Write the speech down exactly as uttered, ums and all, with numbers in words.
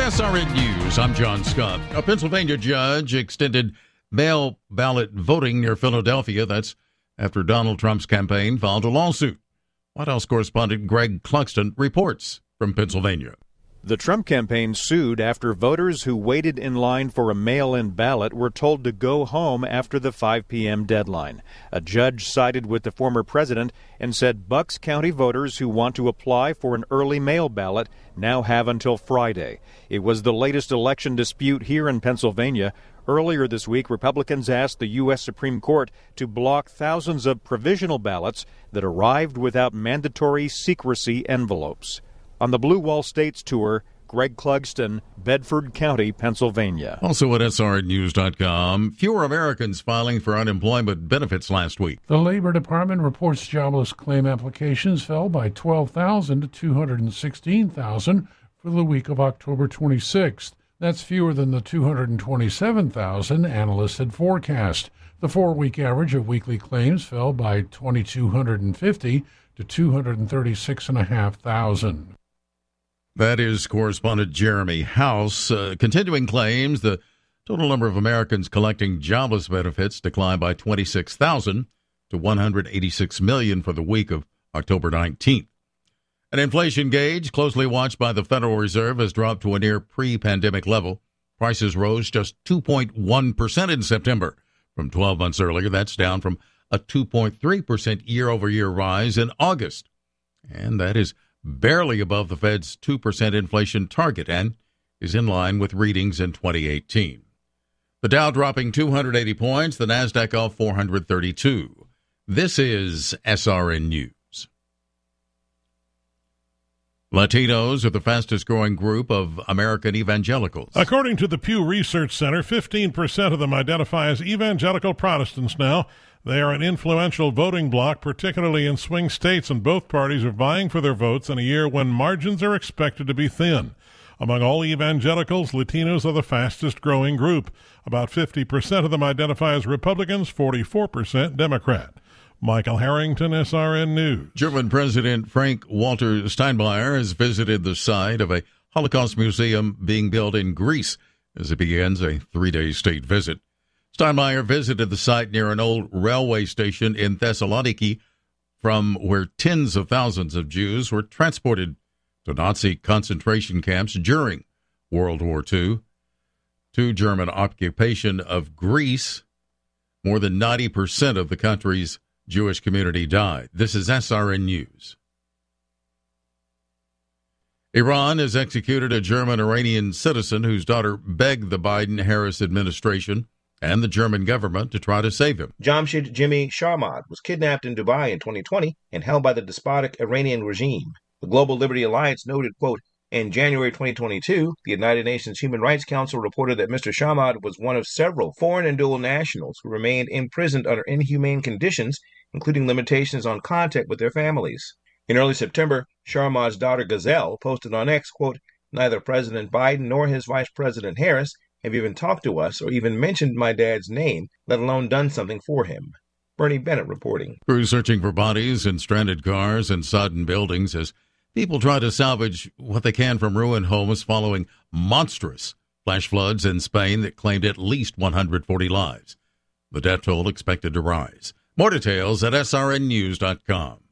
S R N News, I'm John Scott. A Pennsylvania judge extended mail ballot voting near Philadelphia. That's after Donald Trump's campaign filed a lawsuit. White House correspondent Greg Clugston reports from Pennsylvania. The Trump campaign sued after voters who waited in line for a mail-in ballot were told to go home after the five p.m. deadline. A judge sided with the former president and said Bucks County voters who want to apply for an early mail ballot now have until Friday. It was the latest election dispute here in Pennsylvania. Earlier this week, Republicans asked the U S Supreme Court to block thousands of provisional ballots that arrived without mandatory secrecy envelopes. On the Blue Wall States tour, Greg Clugston, Bedford County, Pennsylvania. Also at S R N news dot com, fewer Americans filing for unemployment benefits last week. The Labor Department reports jobless claim applications fell by twelve thousand to two hundred sixteen thousand for the week of October twenty-sixth. That's fewer than the two hundred twenty-seven thousand analysts had forecast. The four-week average of weekly claims fell by two thousand two hundred fifty to two hundred thirty-six thousand five hundred. That is correspondent Jeremy House. Uh, continuing claims, the total number of Americans collecting jobless benefits declined by twenty-six thousand to one hundred eighty-six million for the week of October nineteenth. An inflation gauge closely watched by the Federal Reserve has dropped to a near pre-pandemic level. Prices rose just two point one percent in September. From twelve months earlier, that's down from a two point three percent year-over-year rise in August. And that is barely above the Fed's two percent inflation target and is in line with readings in twenty eighteen. The Dow dropping two hundred eighty points, the Nasdaq off four hundred thirty-two. This is S R N News. Latinos are the fastest-growing group of American evangelicals. According to the Pew Research Center, fifteen percent of them identify as evangelical Protestants now. They are an influential voting bloc, particularly in swing states, and both parties are vying for their votes in a year when margins are expected to be thin. Among all evangelicals, Latinos are the fastest-growing group. About fifty percent of them identify as Republicans, forty-four percent Democrat. Michael Harrington, S R N News. German President Frank-Walter Steinmeier has visited the site of a Holocaust museum being built in Greece as he begins a three-day state visit. Steinmeier visited the site near an old railway station in Thessaloniki, from where tens of thousands of Jews were transported to Nazi concentration camps during World War Two. To German occupation of Greece, more than ninety percent of the country's Jewish community died. This is S R N News. Iran has executed a German-Iranian citizen whose daughter begged the Biden-Harris administration and the German government to try to save him. Jamshid Jimmy Sharmad was kidnapped in Dubai in twenty twenty and held by the despotic Iranian regime. The Global Liberty Alliance noted, quote, in January twenty twenty-two, the United Nations Human Rights Council reported that Mister Sharmad was one of several foreign and dual nationals who remained imprisoned under inhumane conditions, including limitations on contact with their families. In early September, Sharmad's daughter Gazelle posted on X, quote, neither President Biden nor his Vice President Harris have even talked to us or even mentioned my dad's name, let alone done something for him. Bernie Bennett reporting. Crews searching for bodies in stranded cars and sodden buildings as people try to salvage what they can from ruined homes following monstrous flash floods in Spain that claimed at least one hundred forty lives. The death toll expected to rise. More details at S R N news dot com.